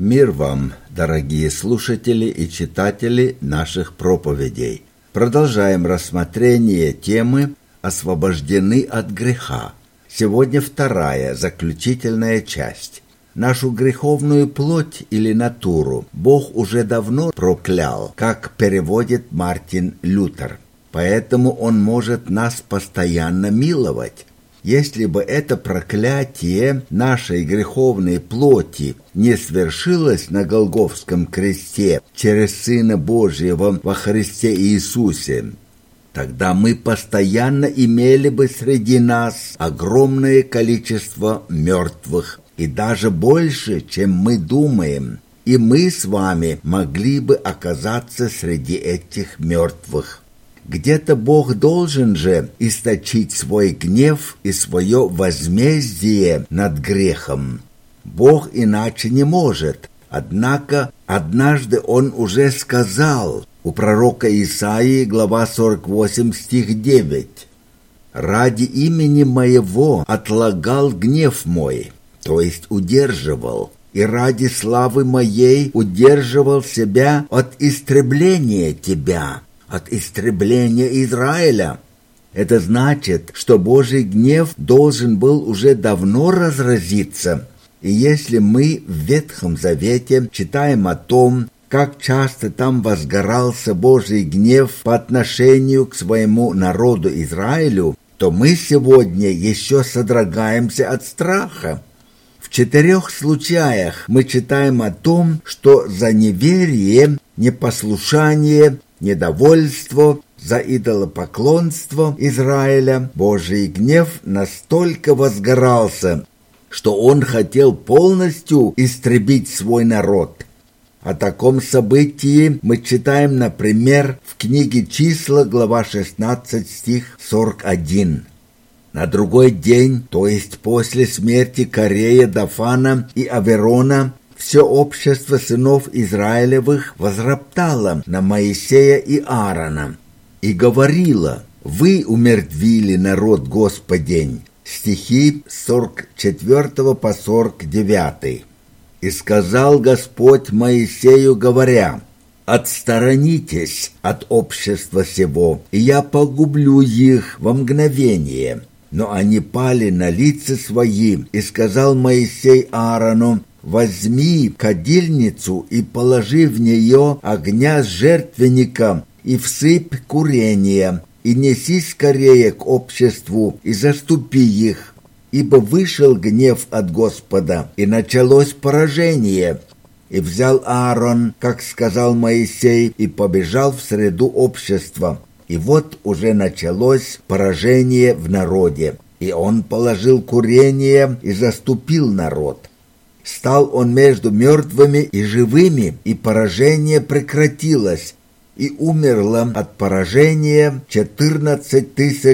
Мир вам, дорогие слушатели и читатели наших проповедей. Продолжаем рассмотрение темы «Освобождены от греха». Сегодня вторая, заключительная часть. Нашу греховную плоть или натуру Бог уже давно проклял, как переводит Мартин Лютер. Поэтому Он может нас постоянно миловать. Если бы это проклятие нашей греховной плоти не свершилось на Голгофском кресте через Сына Божьего во Христе Иисусе, тогда мы постоянно имели бы среди нас огромное количество мертвых, и даже больше, чем мы думаем, и мы с вами могли бы оказаться среди этих мертвых. Где-то Бог должен же источить свой гнев и свое возмездие над грехом. Бог иначе не может. Однако однажды Он уже сказал у пророка Исаии, глава 48, стих 9: «Ради имени Моего отлагал гнев Мой», то есть удерживал, «и ради славы Моей удерживал себя от истребления тебя». От истребления Израиля. Это значит, что Божий гнев должен был уже давно разразиться. И если мы в Ветхом Завете читаем о том, как часто там возгорался Божий гнев по отношению к своему народу Израилю, то мы сегодня еще содрогаемся от страха. В 4 случаях мы читаем о том, что за неверие, непослушание, недовольство, за идолопоклонство Израиля Божий гнев настолько возгорался, что Он хотел полностью истребить свой народ. О таком событии мы читаем, например, в книге «Числа», глава 16, стих 41. На другой день, то есть после смерти Корея, Дафана и Аверона, все общество сынов Израилевых возроптало на Моисея и Аарона и говорило: «Вы умертвили народ Господень». Стихи с 44 по 49. «И сказал Господь Моисею, говоря: отсторонитесь от общества сего, и я погублю их во мгновение». Но они пали на лица свои, и сказал Моисей Аарону: «Возьми кадильницу и положи в нее огня с жертвенника и всыпь курения, и неси скорее к обществу и заступи их, ибо вышел гнев от Господа, и началось поражение». И взял Аарон, как сказал Моисей, и побежал в среду общества. И вот уже началось поражение в народе, и он положил курение и заступил народ. Стал он между мертвыми и живыми, и поражение прекратилось, и умерло от поражения 14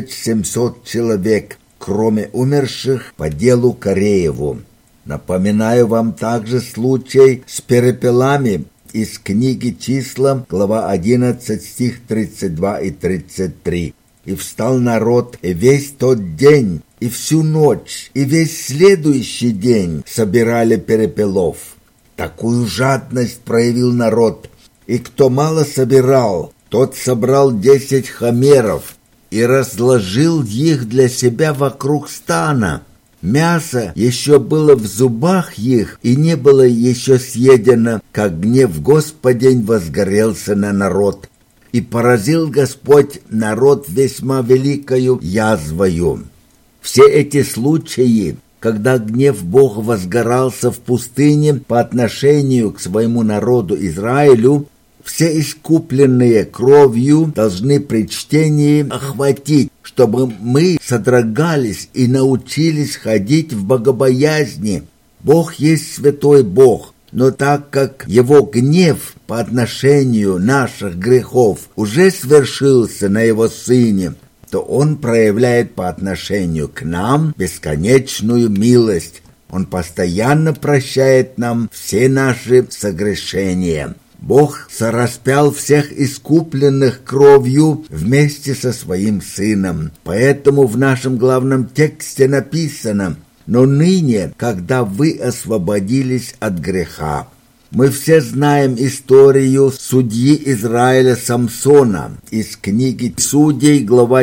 700 человек, кроме умерших по делу Корееву. Напоминаю вам также случай с перепелами из книги «Числа», глава 11, стих 32 и 33. «И встал народ, и весь тот день, и всю ночь, и весь следующий день собирали перепелов». Такую жадность проявил народ, и кто мало собирал, тот собрал 10 хомеров и разложил их для себя вокруг стана. Мясо еще было в зубах их, и не было еще съедено, как гнев Господень возгорелся на народ. И поразил Господь народ весьма великою язвою. Все эти случаи, когда гнев Бога возгорался в пустыне по отношению к своему народу Израилю, все искупленные кровью должны при чтении охватить, чтобы мы содрогались и научились ходить в богобоязни. Бог есть святой Бог, но так как Его гнев по отношению наших грехов уже свершился на Его Сыне, то Он проявляет по отношению к нам бесконечную милость. Он постоянно прощает нам все наши согрешения. Бог сораспял всех искупленных кровью вместе со своим Сыном. Поэтому в нашем главном тексте написано: «Но ныне, когда вы освободились от греха». Мы все знаем историю судьи Израиля Самсона из книги «Судей», глава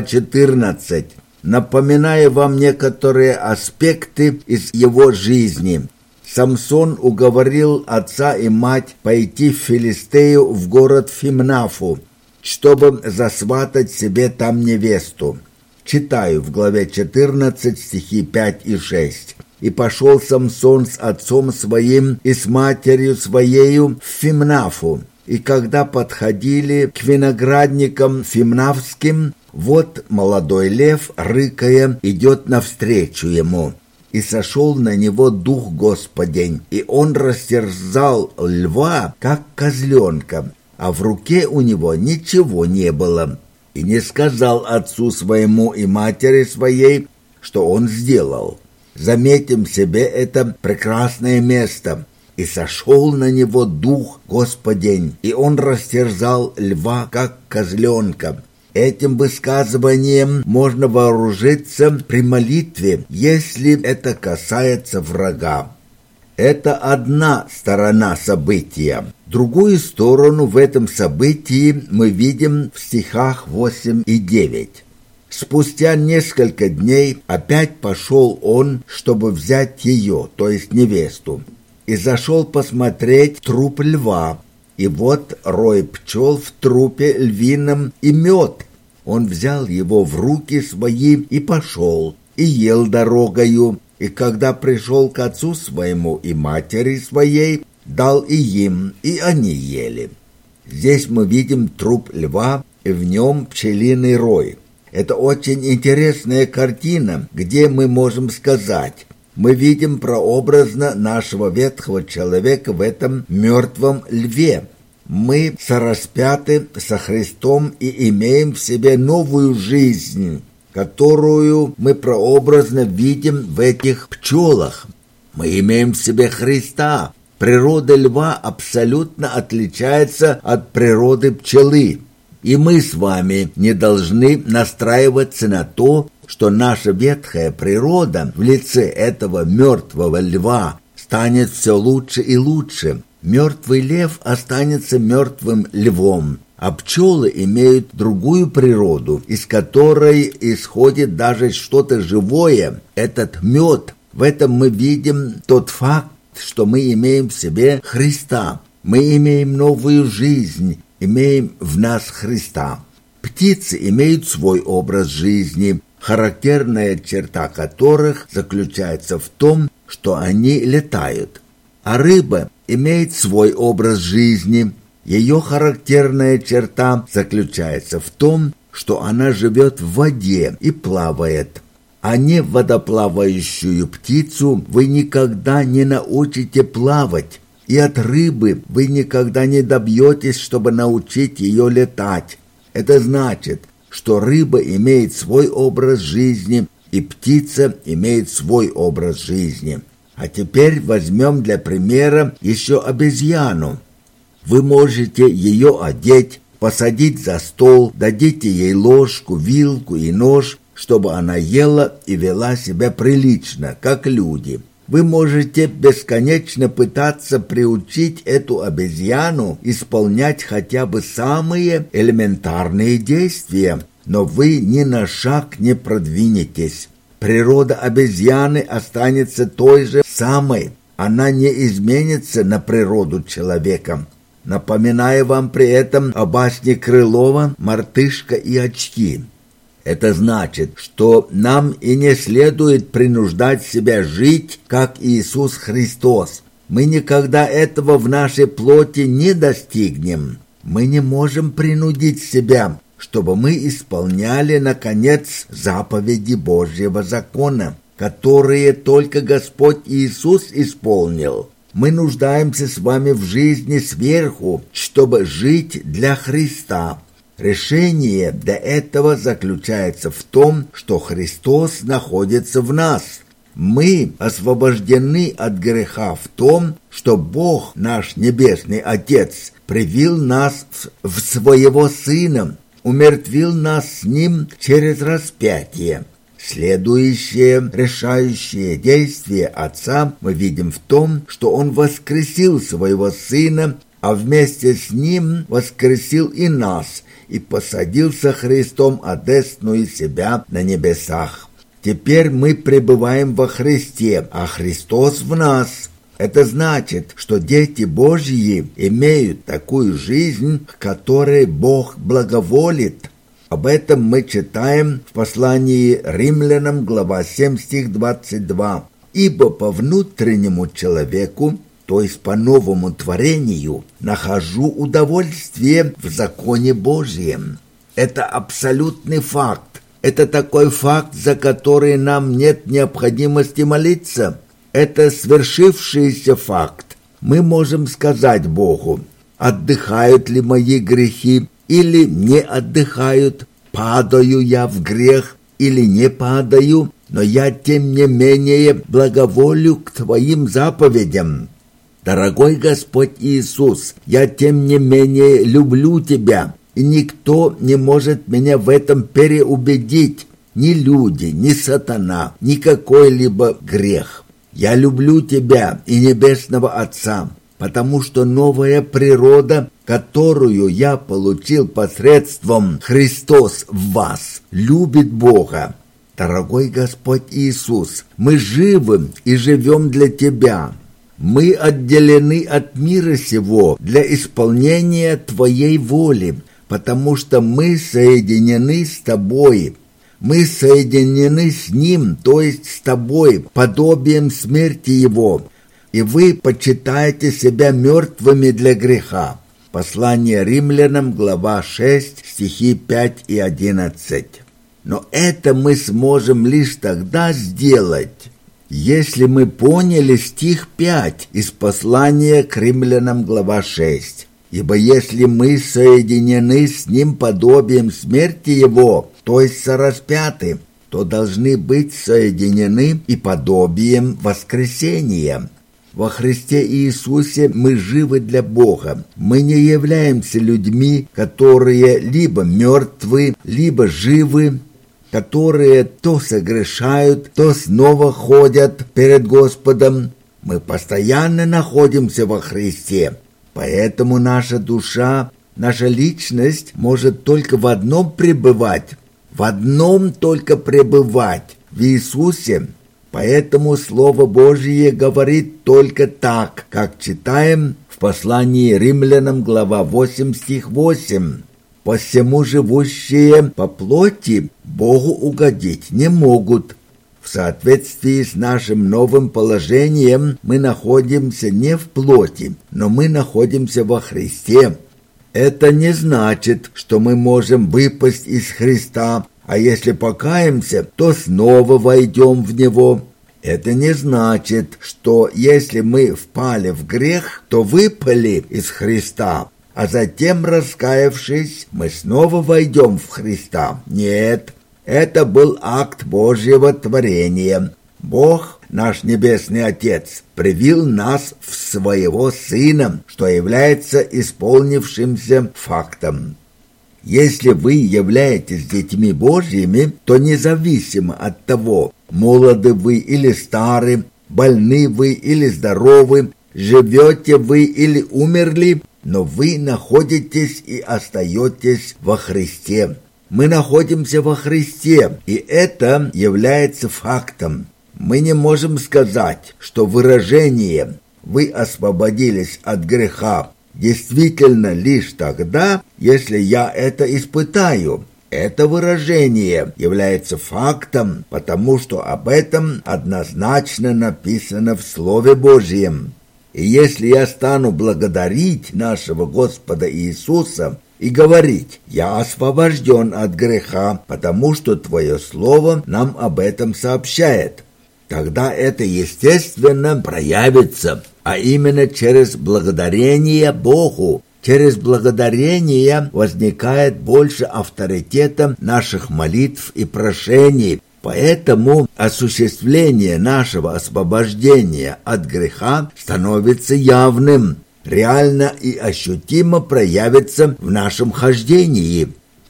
14, напоминая вам некоторые аспекты из его жизни. Самсон уговорил отца и мать пойти в Филистею в город Фимнафу, чтобы засватать себе там невесту. Читаю в главе 14 стихи 5 и 6. «И пошел Самсон с отцом своим и с матерью своею в Фимнафу. И когда подходили к виноградникам фимнафским, вот молодой лев, рыкая, идет навстречу ему. И сошел на него дух Господень, и он растерзал льва, как козленка, а в руке у него ничего не было. И не сказал отцу своему и матери своей, что он сделал. Заметим себе это прекрасное место. И сошел на него дух Господень, и он растерзал льва, как козленка». Этим высказыванием можно вооружиться при молитве, если это касается врага. Это одна сторона события. Другую сторону в этом событии мы видим в стихах 8 и 9. «Спустя несколько дней опять пошел он, чтобы взять ее, то есть невесту, и зашел посмотреть труп льва. И вот рой пчел в трупе львином и мед. Он взял его в руки свои и пошел, и ел дорогою, и когда пришел к отцу своему и матери своей, дал и им, и они ели». Здесь мы видим труп льва, и в нем пчелиный рой. Это очень интересная картина, где мы можем сказать: мы видим прообразно нашего ветхого человека в этом мертвом льве. Мы сораспяты со Христом и имеем в себе новую жизнь, которую мы прообразно видим в этих пчелах. Мы имеем в себе Христа. Природа льва абсолютно отличается от природы пчелы. И мы с вами не должны настраиваться на то, что наша ветхая природа в лице этого мертвого льва станет все лучше и лучше. Мертвый лев останется мертвым львом, а пчелы имеют другую природу, из которой исходит даже что-то живое, этот мед. В этом мы видим тот факт, что мы имеем в себе Христа. Мы имеем новую жизнь, имеем в нас Христа. Птицы имеют свой образ жизни, характерная черта которых заключается в том, что они летают. А рыба имеет свой образ жизни. Ее характерная черта заключается в том, что она живет в воде и плавает. А не водоплавающую птицу вы никогда не научите плавать. И от рыбы вы никогда не добьетесь, чтобы научить ее летать. Это значит, что рыба имеет свой образ жизни, и птица имеет свой образ жизни. А теперь возьмем для примера еще обезьяну. Вы можете ее одеть, посадить за стол, дадите ей ложку, вилку и нож, чтобы она ела и вела себя прилично, как люди. Вы можете бесконечно пытаться приучить эту обезьяну исполнять хотя бы самые элементарные действия, но вы ни на шаг не продвинетесь. Природа обезьяны останется той же самой, она не изменится на природу человека. Напоминаю вам при этом о басне Крылова «Мартышка и очки». Это значит, что нам и не следует принуждать себя жить, как Иисус Христос. Мы никогда этого в нашей плоти не достигнем. Мы не можем принудить себя, чтобы мы исполняли, наконец, заповеди Божьего закона, которые только Господь Иисус исполнил. Мы нуждаемся с вами в жизни сверху, чтобы жить для Христа. Решение для этого заключается в том, что Христос находится в нас. Мы освобождены от греха в том, что Бог, наш Небесный Отец, привил нас в Своего Сына, умертвил нас с Ним через распятие. Следующее решающее действие Отца мы видим в том, что Он воскресил Своего Сына, а вместе с Ним воскресил и нас, и посадил со Христом одесную себя на небесах. Теперь мы пребываем во Христе, а Христос в нас. Это значит, что дети Божьи имеют такую жизнь, к которой Бог благоволит. Об этом мы читаем в послании Римлянам, глава 7, стих 22. «Ибо по внутреннему человеку, то есть по новому творению, нахожу удовольствие в законе Божьем». Это абсолютный факт. Это такой факт, за который нам нет необходимости молиться. Это свершившийся факт. Мы можем сказать Богу: отдыхают ли мои грехи или не отдыхают, падаю я в грех или не падаю, но я тем не менее благоволю к Твоим заповедям. Дорогой Господь Иисус, я тем не менее люблю Тебя, и никто не может меня в этом переубедить, ни люди, ни сатана, ни какой-либо грех. Я люблю Тебя и Небесного Отца, потому что новая природа, которую я получил посредством Христос в вас, любит Бога. Дорогой Господь Иисус, мы живы и живем для Тебя. Мы отделены от мира сего для исполнения Твоей воли, потому что мы соединены с Тобой. Мы соединены с Ним, то есть с Тобой, подобием смерти Его, и вы почитаете себя мертвыми для греха. Послание Римлянам, глава 6, стихи 5 и 11. Но это мы сможем лишь тогда сделать, если мы поняли стих 5 из послания к Римлянам, глава 6. Ибо если мы соединены с Ним подобием смерти Его, то есть сораспяты, то должны быть соединены и подобием воскресения. Во Христе Иисусе мы живы для Бога. Мы не являемся людьми, которые либо мертвы, либо живы, которые то согрешают, то снова ходят перед Господом. Мы постоянно находимся во Христе. Поэтому наша душа, наша личность может только в одном пребывать, в одном только пребывать, в Иисусе. Поэтому Слово Божие говорит только так, как читаем в послании Римлянам, глава 8, стих 8. «Посему живущие по плоти Богу угодить не могут». В соответствии с нашим новым положением мы находимся не в плоти, но мы находимся во Христе. Это не значит, что мы можем выпасть из Христа, а если покаемся, то снова войдем в Него. Это не значит, что если мы впали в грех, то выпали из Христа, а затем, раскаявшись, мы снова войдем в Христа. Нет. Это был акт Божьего творения. Бог, наш Небесный Отец, привил нас в Своего Сына, что является исполнившимся фактом. Если вы являетесь детьми Божьими, то независимо от того, молоды вы или стары, больны вы или здоровы, живете вы или умерли, но вы находитесь и остаетесь во Христе. Мы находимся во Христе, и это является фактом. Мы не можем сказать, что выражение «вы освободились от греха» действительно лишь тогда, если я это испытаю. Это выражение является фактом, потому что об этом однозначно написано в Слове Божьем. И если я стану благодарить нашего Господа Иисуса и говорить: «Я освобожден от греха, потому что Твое Слово нам об этом сообщает», тогда это естественно проявится, а именно через благодарение Богу. Через благодарение возникает больше авторитета наших молитв и прошений. Поэтому осуществление нашего освобождения от греха становится явным, реально и ощутимо проявится в нашем хождении.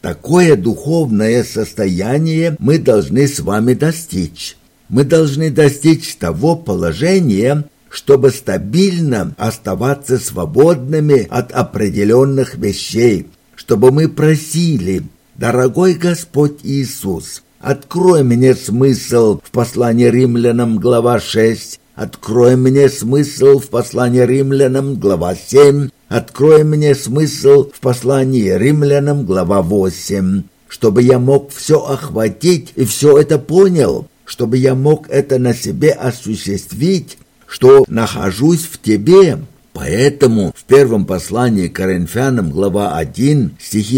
Такое духовное состояние мы должны с вами достичь. Мы должны достичь того положения, чтобы стабильно оставаться свободными от определенных вещей, чтобы мы просили: «Дорогой Господь Иисус, открой мне смысл в послании Римлянам, глава 6, открой мне смысл в послании Римлянам, глава 7, открой мне смысл в послании Римлянам, глава 8, чтобы я мог все охватить и все это понял, чтобы я мог это на себе осуществить, что нахожусь в Тебе». Поэтому в первом послании к Коринфянам, глава 1, стихи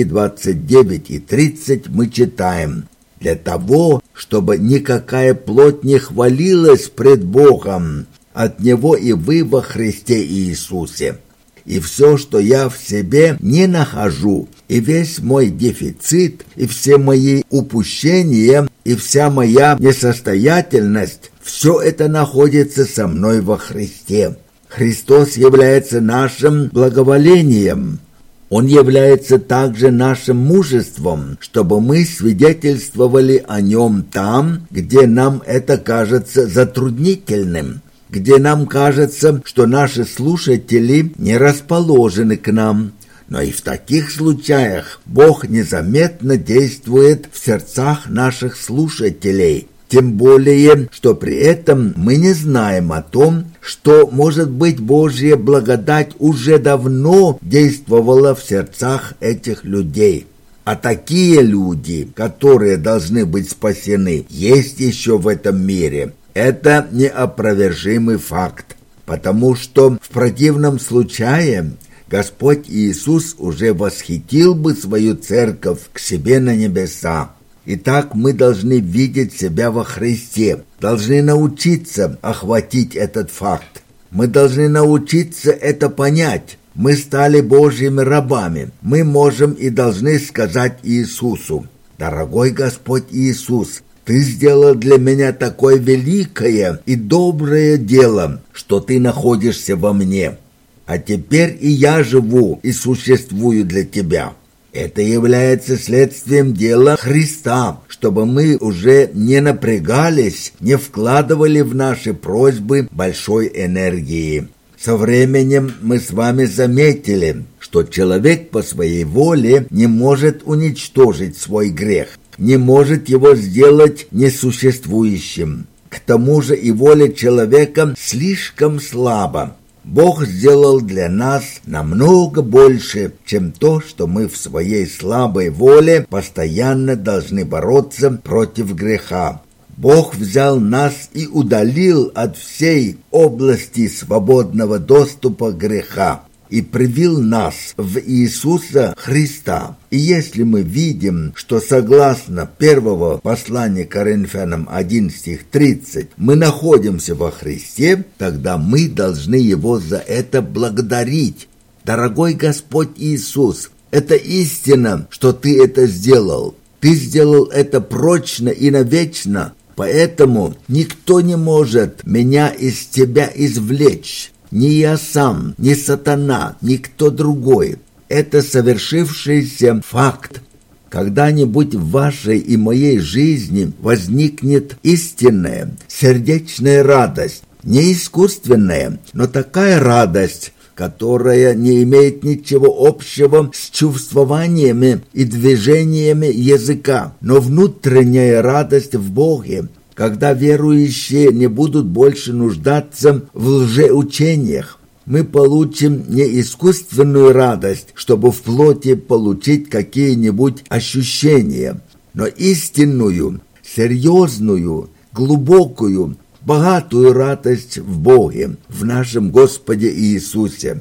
29 и 30 мы читаем: «Для того, чтобы никакая плоть не хвалилась пред Богом, от Него и вы во Христе Иисусе. И все, что я в себе не нахожу, и весь мой дефицит, и все мои упущения, и вся моя несостоятельность, все это находится со мной во Христе. Христос является нашим благоволением. Он является также нашим мужеством, чтобы мы свидетельствовали о Нем там, где нам это кажется затруднительным, где нам кажется, что наши слушатели не расположены к нам. Но и в таких случаях Бог незаметно действует в сердцах наших слушателей. Тем более, что при этом мы не знаем о том, что, может быть, Божья благодать уже давно действовала в сердцах этих людей. А такие люди, которые должны быть спасены, есть еще в этом мире. Это неопровержимый факт, потому что в противном случае Господь Иисус уже восхитил бы свою церковь к себе на небеса. Итак, мы должны видеть себя во Христе, должны научиться охватить этот факт. Мы должны научиться это понять. Мы стали Божьими рабами. Мы можем и должны сказать Иисусу: «Дорогой Господь Иисус, Ты сделал для меня такое великое и доброе дело, что Ты находишься во мне. А теперь и я живу и существую для Тебя». Это является следствием дела Христа, чтобы мы уже не напрягались, не вкладывали в наши просьбы большой энергии. Со временем мы с вами заметили, что человек по своей воле не может уничтожить свой грех, не может его сделать несуществующим. К тому же и воля человека слишком слаба. Бог сделал для нас намного больше, чем то, что мы в своей слабой воле постоянно должны бороться против греха. Бог взял нас и удалил от всей области свободного доступа к греха и привил нас в Иисуса Христа. И если мы видим, что согласно первого послания к Коринфянам 1 стих 30 мы находимся во Христе, тогда мы должны Его за это благодарить. Дорогой Господь Иисус, это истина, что Ты это сделал. Ты сделал это прочно и навечно, поэтому никто не может меня из Тебя извлечь. Ни я сам, ни сатана, ни кто другой. Это совершившийся факт. Когда-нибудь в вашей и моей жизни возникнет истинная, сердечная радость. Не искусственная, но такая радость, которая не имеет ничего общего с чувствованиями и движениями языка, но внутренняя радость в Боге, когда верующие не будут больше нуждаться в лжеучениях. Мы получим не искусственную радость, чтобы в плоти получить какие-нибудь ощущения, но истинную, серьезную, глубокую, богатую радость в Боге, в нашем Господе Иисусе.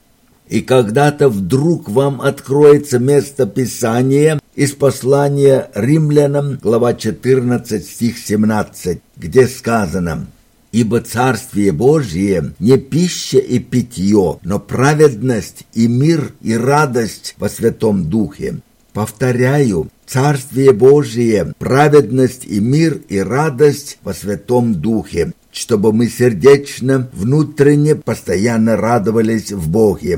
И когда-то вдруг вам откроется место Писания из послания Римлянам, глава 14, стих 17, где сказано: «Ибо Царствие Божие не пища и питье, но праведность и мир и радость во Святом Духе». Повторяю, Царствие Божие, праведность и мир и радость во Святом Духе, чтобы мы сердечно, внутренне, постоянно радовались в Боге.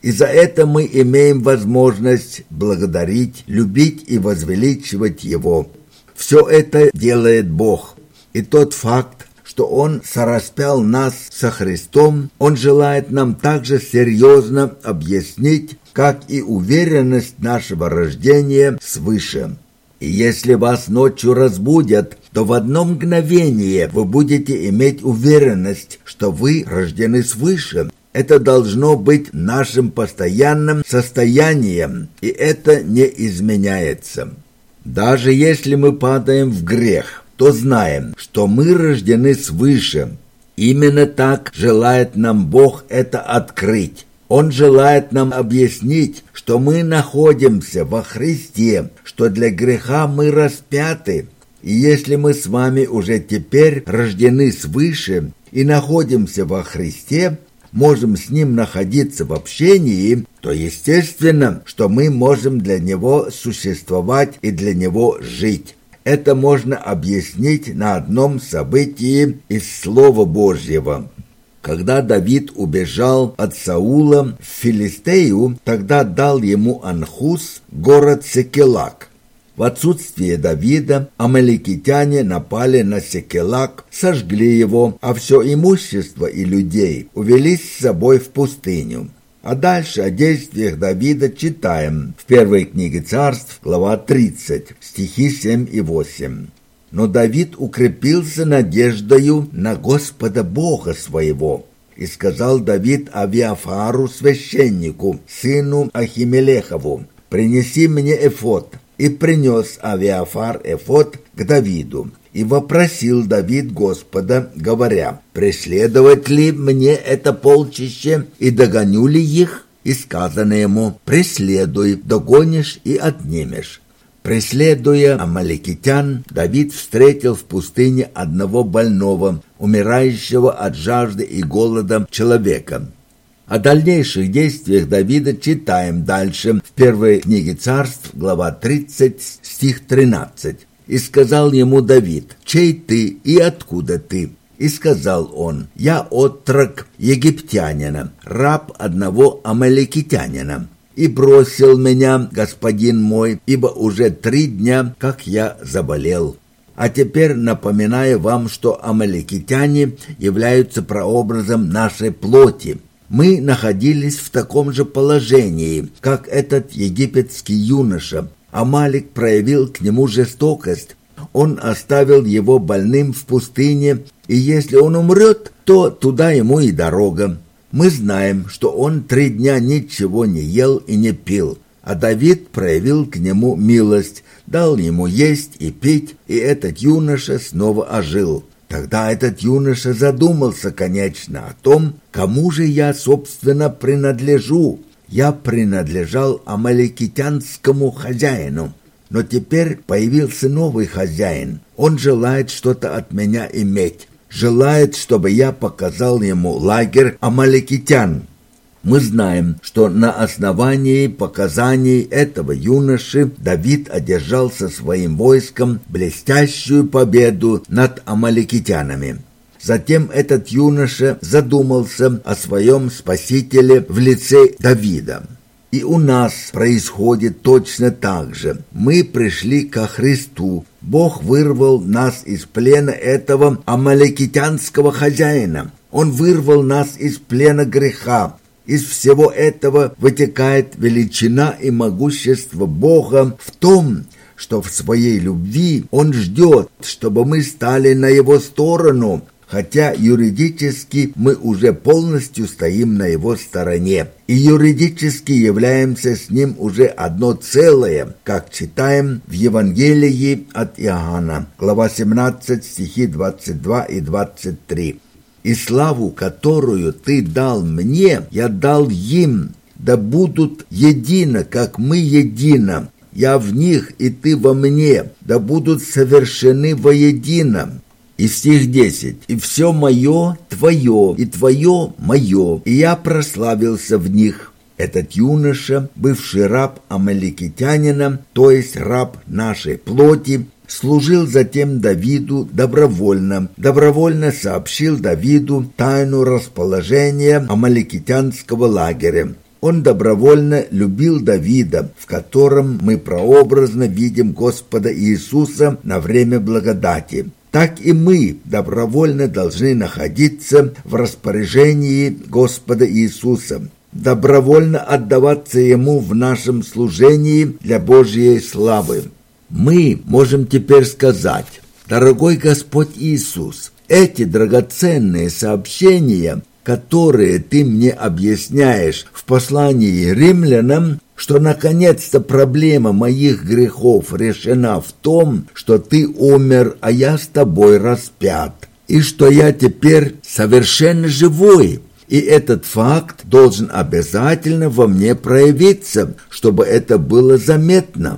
И за это мы имеем возможность благодарить, любить и возвеличивать Его. Все это делает Бог. И тот факт, что Он сораспял нас со Христом, Он желает нам также серьезно объяснить, как и уверенность нашего рождения свыше. И если вас ночью разбудят, то в одно мгновение вы будете иметь уверенность, что вы рождены свыше. Это должно быть нашим постоянным состоянием, и это не изменяется. Даже если мы падаем в грех, то знаем, что мы рождены свыше. Именно так желает нам Бог это открыть. Он желает нам объяснить, что мы находимся во Христе, что для греха мы распяты. И если мы с вами уже теперь рождены свыше и находимся во Христе, можем с Ним находиться в общении, то естественно, что мы можем для Него существовать и для Него жить. Это можно объяснить на одном событии из Слова Божьего. Когда Давид убежал от Саула в Филистею, тогда дал ему Анхус город Секелак. В отсутствие Давида амаликитяне напали на Секелак, сожгли его, а все имущество и людей увели с собой в пустыню. А дальше о действиях Давида читаем в первой книге Царств, глава 30, стихи 7 и 8. «Но Давид укрепился надеждою на Господа Бога своего. И сказал Давид Авиафару, священнику, сыну Ахимелехову, принеси мне эфод. И принес Авиафар эфод к Давиду. И вопросил Давид Господа, говоря, преследовать ли мне это полчище, и догоню ли их? И сказано ему, преследуй, догонишь и отнимешь. Преследуя амаликитян, Давид встретил в пустыне одного больного, умирающего от жажды и голода человека. О дальнейших действиях Давида читаем дальше в первой книге Царств, глава 30, стих 13. «И сказал ему Давид, чей ты и откуда ты? И сказал он, я отрок египтянина, раб одного амаликитянина. И бросил меня господин мой, ибо уже 3 дня, как я заболел». А теперь напоминаю вам, что амаликитяне являются прообразом нашей плоти. Мы находились в таком же положении, как этот египетский юноша. Амалик проявил к нему жестокость. Он оставил его больным в пустыне, и если он умрет, то туда ему и дорога. Мы знаем, что он 3 дня ничего не ел и не пил, а Давид проявил к нему милость, дал ему есть и пить, и этот юноша снова ожил. Тогда этот юноша задумался, конечно, о том, кому же я, собственно, принадлежу. Я принадлежал амаликитянскому хозяину, но теперь появился новый хозяин. Он желает что-то от меня иметь, желает, чтобы я показал ему лагерь амаликитян. Мы знаем, что на основании показаний этого юноши Давид одержал со своим войском блестящую победу над амаликитянами. Затем этот юноша задумался о своем спасителе в лице Давида. И у нас происходит точно так же. Мы пришли ко Христу. Бог вырвал нас из плена этого амаликитянского хозяина. Он вырвал нас из плена греха. Из всего этого вытекает величина и могущество Бога в том, что в своей любви Он ждет, чтобы мы стали на Его сторону, хотя юридически мы уже полностью стоим на Его стороне, и юридически являемся с Ним уже одно целое, как читаем в Евангелии от Иоанна, глава 17, стихи 22 и 23. «И славу, которую Ты дал мне, я дал им, да будут едино, как мы едино. Я в них, и Ты во мне, да будут совершены воедино». И стих 10. «И все мое Твое, и Твое мое, и я прославился в них». Этот юноша, бывший раб амаликитянина, то есть раб нашей плоти, служил затем Давиду добровольно сообщил Давиду тайну расположения амаликитянского лагеря. Он добровольно любил Давида, в котором мы прообразно видим Господа Иисуса на время благодати. Так и мы добровольно должны находиться в распоряжении Господа Иисуса, добровольно отдаваться Ему в нашем служении для Божьей славы. Мы можем теперь сказать: «Дорогой Господь Иисус, эти драгоценные сообщения, которые Ты мне объясняешь в послании римлянам, что наконец-то проблема моих грехов решена в том, что Ты умер, а я с Тобой распят, и что я теперь совершенно живой». И этот факт должен обязательно во мне проявиться, чтобы это было заметно.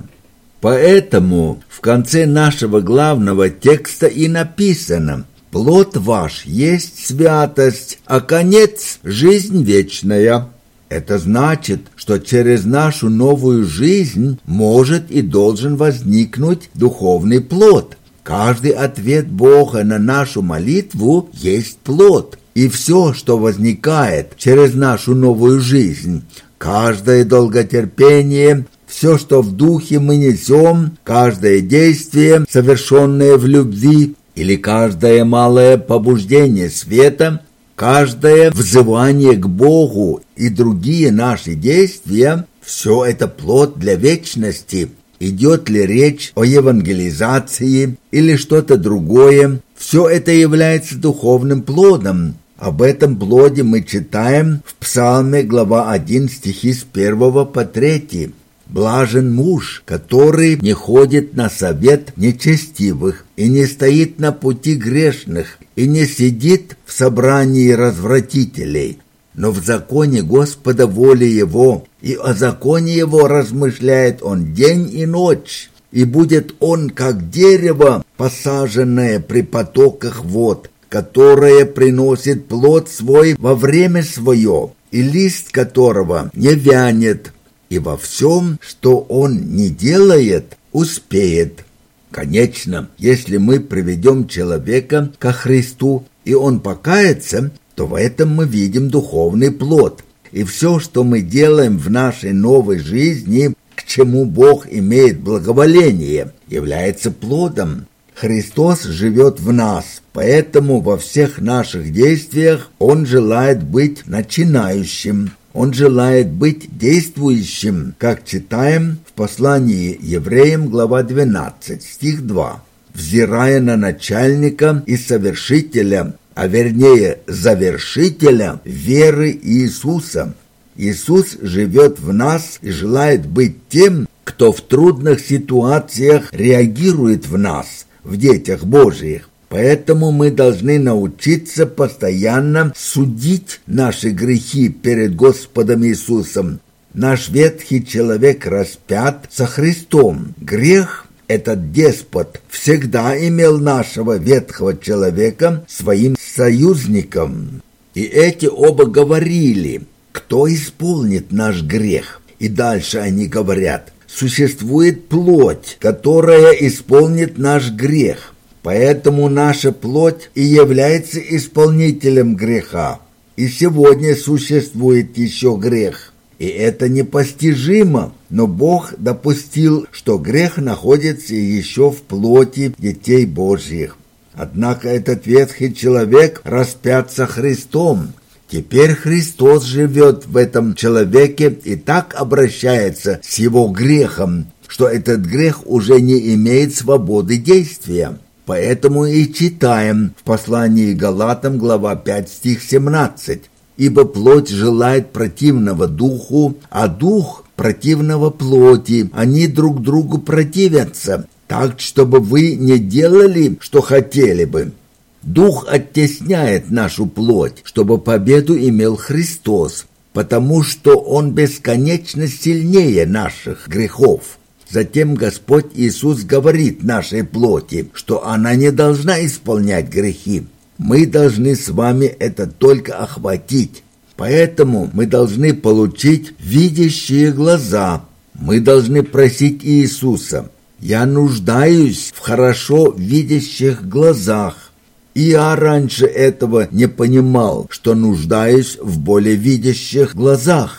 Поэтому в конце нашего главного текста и написано: «Плод ваш есть святость, а конец – жизнь вечная». Это значит, что через нашу новую жизнь может и должен возникнуть духовный плод. Каждый ответ Бога на нашу молитву есть плод. И все, что возникает через нашу новую жизнь, каждое долготерпение, все, что в духе мы несем, каждое действие, совершенное в любви, или каждое малое побуждение света, каждое взывание к Богу и другие наши действия, все это плод для вечности. Идет ли речь о евангелизации или что-то другое, все это является духовным плодом. Об этом плоде мы читаем в Псалме, глава 1, стихи с 1 по 3. «Блажен муж, который не ходит на совет нечестивых, и не стоит на пути грешных, и не сидит в собрании развратителей, но в законе Господа воля его, и о законе его размышляет он день и ночь, и будет он, как дерево, посаженное при потоках вод, которое приносит плод свой во время свое, и лист которого не вянет, и во всем, что он не делает, успеет». Конечно, если мы приведем человека ко Христу, и он покается, то в этом мы видим духовный плод. И все, что мы делаем в нашей новой жизни, к чему Бог имеет благоволение, является плодом. Христос живет в нас, поэтому во всех наших действиях Он желает быть начинающим. Он желает быть действующим, как читаем в послании Евреям, глава 12, стих 2. «Взирая на начальника и совершителя, а вернее завершителя веры Иисуса». Иисус живет в нас и желает быть тем, кто в трудных ситуациях реагирует в нас, в детях Божьих. Поэтому мы должны научиться постоянно судить наши грехи перед Господом Иисусом. Наш ветхий человек распят со Христом. Грех, этот деспот, всегда имел нашего ветхого человека своим союзником. И эти оба говорили: «Кто исполнит наш грех?» И дальше они говорят: «Существует плоть, которая исполнит наш грех». Поэтому наша плоть и является исполнителем греха. И сегодня существует еще грех. И это непостижимо, но Бог допустил, что грех находится еще в плоти детей Божьих. Однако этот ветхий человек распят со Христом. Теперь Христос живет в этом человеке и так обращается с его грехом, что этот грех уже не имеет свободы действия. Поэтому и читаем в послании Галатам, глава 5, стих 17. «Ибо плоть желает противного духу, а дух противного плоти. Они друг другу противятся, так, чтобы вы не делали, что хотели бы». Дух оттесняет нашу плоть, чтобы победу имел Христос, потому что Он бесконечно сильнее наших грехов. Затем Господь Иисус говорит нашей плоти, что она не должна исполнять грехи. Мы должны с вами это только охватить. Поэтому мы должны получить видящие глаза. Мы должны просить Иисуса: «Я нуждаюсь в хорошо видящих глазах». И я раньше этого не понимал, что нуждаюсь в более видящих глазах.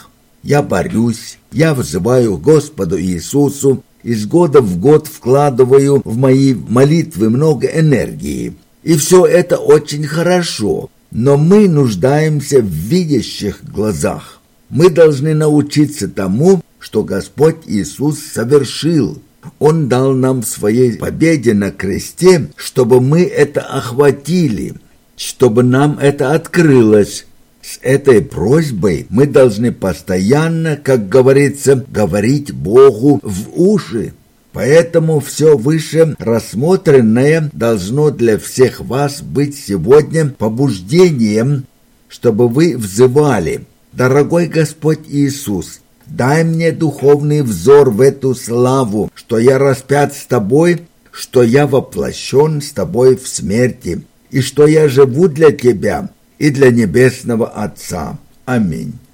я борюсь, я взываю к Господу Иисусу, из года в год вкладываю в мои молитвы много энергии. И все это очень хорошо, но мы нуждаемся в видящих глазах. Мы должны научиться тому, что Господь Иисус совершил. Он дал нам в своей победе на кресте, чтобы мы это охватили, чтобы нам это открылось. С этой просьбой мы должны постоянно, как говорится, говорить Богу в уши. Поэтому все выше рассмотренное должно для всех вас быть сегодня побуждением, чтобы вы взывали: «Дорогой Господь Иисус, дай мне духовный взор в эту славу, что я распят с Тобой, что я воплощен с Тобой в смерти, и что я живу для Тебя и для Небесного Отца. Аминь».